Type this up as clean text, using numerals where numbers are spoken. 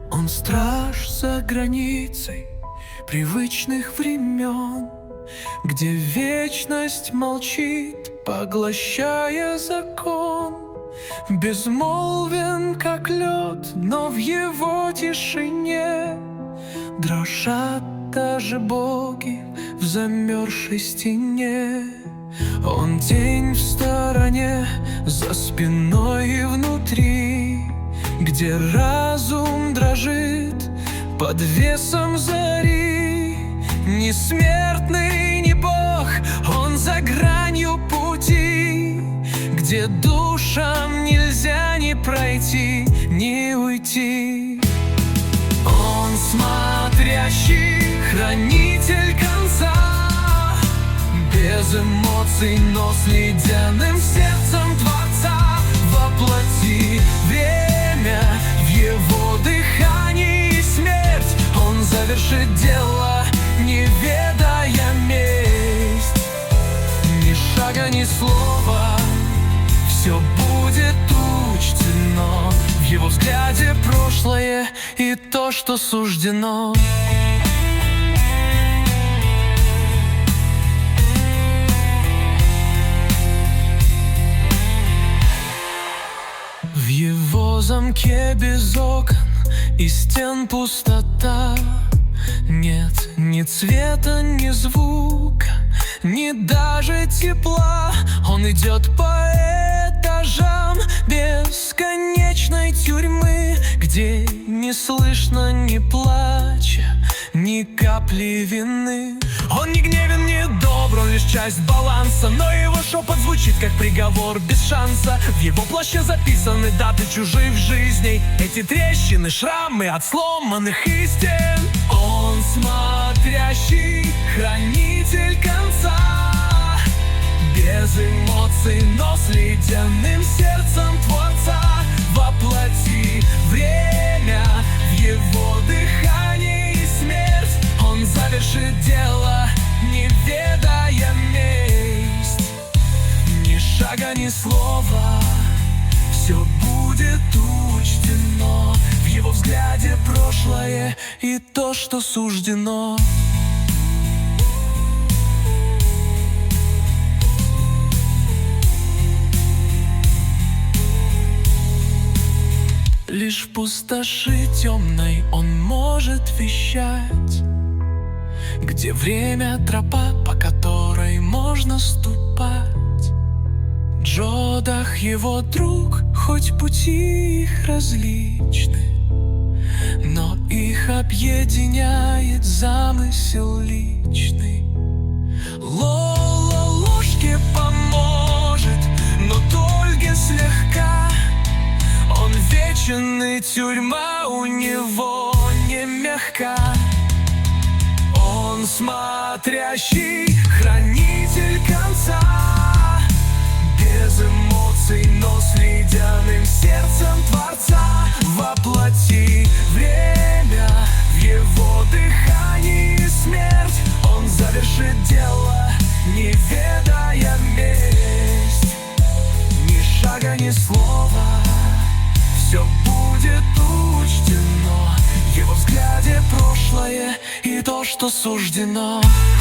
Он страж за границей привычных времен, где вечность молчит, поглощая закон. Безмолвен, как лед, но в его тишине дрожат даже боги в замерзшей стене. Он тень в стороне, за спиной и внутри, где разум дрожит под весом зари. Ни смертный, ни бог, он за гранью пути, где душам нельзя ни пройти, ни уйти. Он смотрящий, хранитель конца, без эмоций, но с ледяным сердцем Творца. Воплоти время в его дыхании смерть. Он завершит дело, не ведая месть. Ни шага, ни слова, все будет учтено. В его взгляде прошлое и то, что суждено. В его замке без окон и стен пустота. Нет ни цвета, ни звука, ни даже тепла. Он идет по этажам бесконечной тюрьмы, где не слышно ни плача, ни капли вины. Он не гневен, не добр, он лишь часть баланса, но его шепот звучит как приговор без шанса. В его плаще записаны даты чужих жизней, эти трещины, шрамы от сломанных истин. Он смотрящий, хранитель конца, без эмоций, но с ледяным сердцем Творца. Воплоти время в его дыхании смерть. Он завершит дело, не ведая месть. Ни шага, ни слова, все будет учтено. В его взгляде прошлое и то, что суждено. Лишь в пустоши темной он может вещать, где время тропа, по которой можно ступать. Джодах его друг, хоть пути их различны, но их объединяет замысел личный. Лола ложке поможет, но только слегка. Он вечен, и тюрьма у него не мягка. Он смотрящий, хранитель конца, без эмоций, но с ледяным сердцем Творца. Воплоти время в его дыхании смерть. Он завершит дело, не ведая месть. Ни шага, ни слова, все будет учтено. В его взгляде прошлое и то, что суждено.